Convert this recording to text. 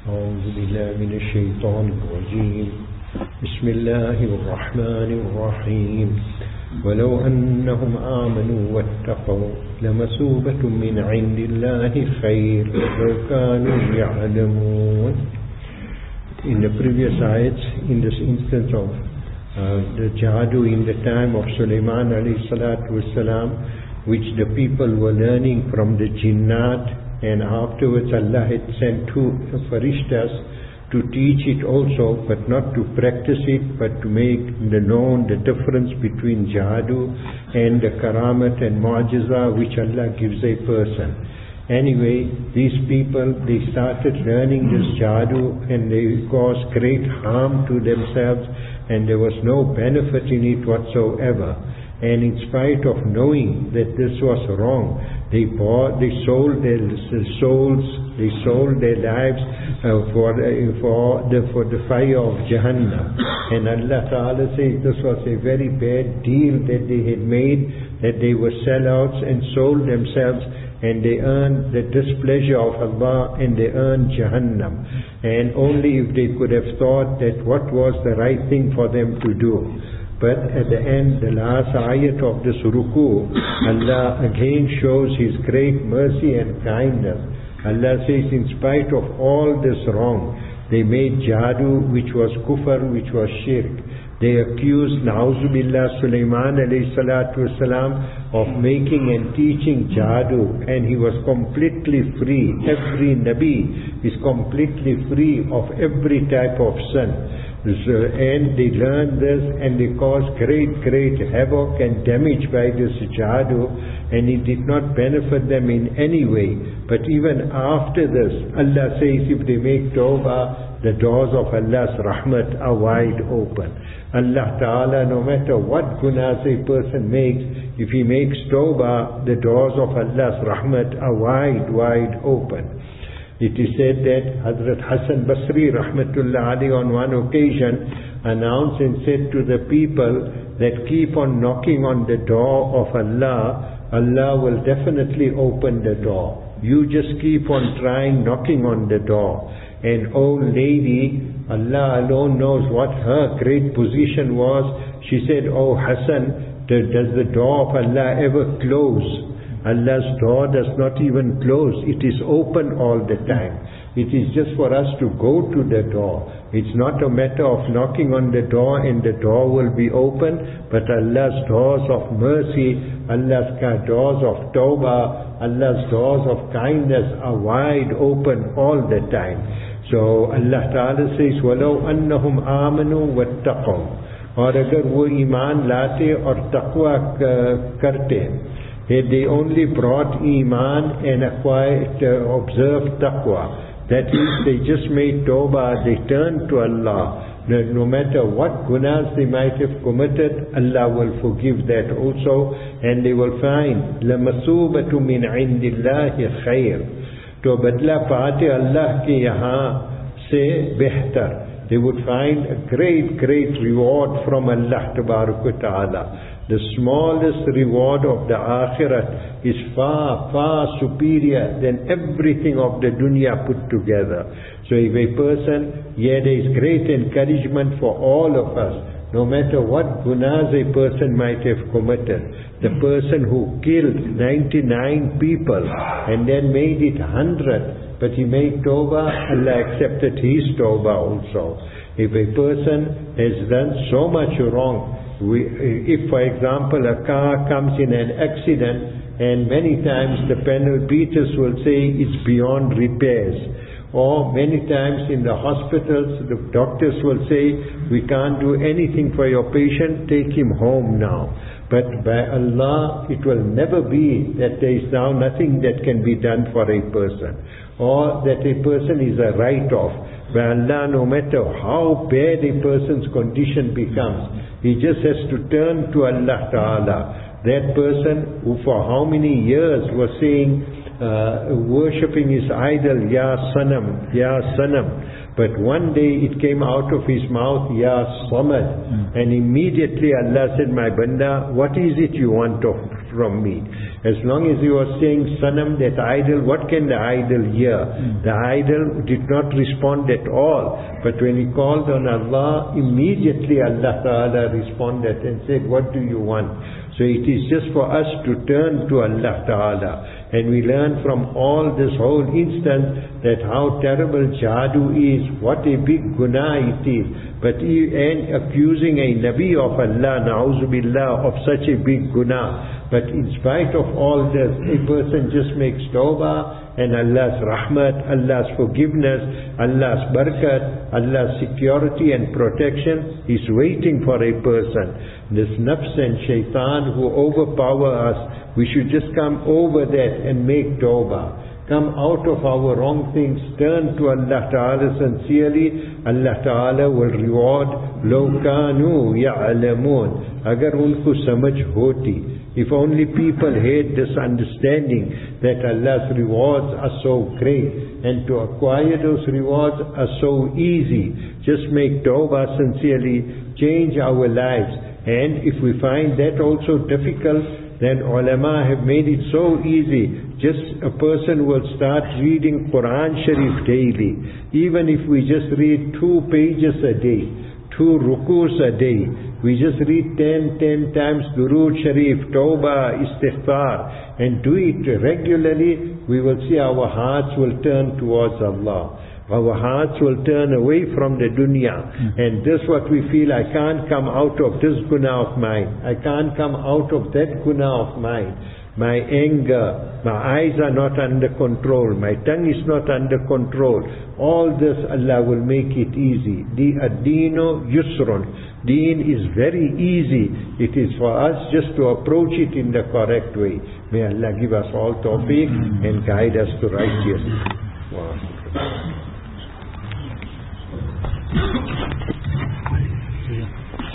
أعوذ بالله من الشيطان الرجيم بسم الله الرحمن الرحيم ولو أنهم آمنوا واتقوا لمثوبة من عند الله خير لو كانوا يعلمون. In the previous ayats, in this instance of the jadoo in the time of Sulaiman alayhi salatu wasalam, which the people were learning from the jinnat, and afterwards Allah had sent two farishtas to teach it also, but not to practice it, but to make known the difference between jadoo and the karamat and mu'jiza which Allah gives a person. Anyway, these people, they started learning this jadoo and they caused great harm to themselves, and there was no benefit in it whatsoever. And in spite of knowing that this was wrong, they sold their souls, they sold their lives for the fire of Jahannam. And Allah Ta'ala says this was a very bad deal that they had made, that they were sellouts and sold themselves, and they earned the displeasure of Allah and they earned Jahannam. And only if they could have thought that what was the right thing for them to do. But at the end, the last ayat of this ruku, Allah again shows His great mercy and kindness. Allah says, in spite of all this wrong, they made jadoo, which was kufr, which was shirk. They accused, na'uzubillah, Sulaiman alayhi salatu wasalam of making and teaching jadoo, and he was completely free. Every Nabi is completely free of every type of sin. And they learned this and they caused great havoc and damage by this jadoo, and it did not benefit them in any way. But even after this, Allah says if they make tawbah, the doors of Allah's rahmat are wide open. Allah Ta'ala, no matter what gunas a person makes, if he makes tawbah, the doors of Allah's rahmat are wide open. It is said that Hazrat Hassan Basri rahmatullah alayhi on one occasion announced and said to the people that keep on knocking on the door of Allah, Allah will definitely open the door. You just keep on trying knocking on the door. An old lady, Allah alone knows what her great position was. She said, "Oh Hassan, does the door of Allah ever close?" Allah's door does not even close. It is open all the time. It is just for us to go to the door. It's not a matter of knocking on the door and the door will be open, but Allah's doors of mercy, Allah's doors of tawbah, Allah's doors of kindness are wide open all the time. So Allah Ta'ala says, وَلَوْ أَنَّهُمْ آمَنُوا وَاتَّقَوْا, और अगर वो ईमान लाते और तक़वा करते, they only brought iman and observed taqwa. That is, they just made tawbah, they turned to Allah. No matter what gunas they might have committed, Allah will forgive that also, and they will find لَمَثُوبَةٌ مِّنْ عِنْدِ اللَّهِ خَيْرٌ. To badla paate Allah ke yahan se behtar. They would find a great reward from Allah Ta'ala. The smallest reward of the akhirat is far superior than everything of the dunya put together. So if a person, there is great encouragement for all of us, no matter what gunas a person might have committed. The person who killed 99 people and then made it 100, but he made tawbah, Allah accepted his tawbah also. If a person has done so much wrong, if for example a car comes in an accident, and many times the panel beaters will say it's beyond repairs, or many times in the hospitals the doctors will say we can't do anything for your patient, take him home now. But by Allah, it will never be that there is now nothing that can be done for a person, or that a person is a write-off. By Allah, no matter how bad a person's condition becomes, he just has to turn to Allah Ta'ala. That person who for how many years was saying, worshipping his idol, Ya Sanam, Ya Sanam. But one day it came out of his mouth, Ya Samad. And immediately Allah said, my banda, what is it you want from me. As long as you are saying Sanam, that idol, what can the idol hear? The idol did not respond at all. But when he called on Allah, immediately Allah Ta'ala responded and said, what do you want? So it is just for us to turn to Allah Ta'ala. And we learn from all this whole instance that how terrible jadoo is, what a big guna it is. But and accusing a Nabi of Allah, na'uzu billah, of such a big guna. But in spite of all this, a person just makes tawbah, and Allah's rahmat, Allah's forgiveness, Allah's barakat, Allah's security and protection is waiting for a person. This nafs and shaitan who overpower us, we should just come over that and make tawbah. Come out of our wrong things, turn to Allah Ta'ala sincerely. Allah Ta'ala will reward. Law kanu ya'lamun. Agar unko samajh hoti. If only people had this understanding that Allah's rewards are so great, and to acquire those rewards are so easy. Just make tawbah sincerely, change our lives. And if we find that also difficult, then ulama have made it so easy. Just a person will start reading Quran Sharif daily. Even if we just read 2 pages a day, 2 rukus a day, we just read 10 times Durood Sharif, Tawbah, Istighfar, and do it regularly, we will see our hearts will turn towards Allah. Our hearts will turn away from the dunya. And this what we feel, I can't come out of this guna of mine. I can't come out of that guna of mine. My anger, my eyes are not under control, my tongue is not under control. All this Allah will make it easy. Ad-deenu yusrun. Deen is very easy. It is for us just to approach it in the correct way. May Allah give us all tawfiq and guide us to righteousness. Wow.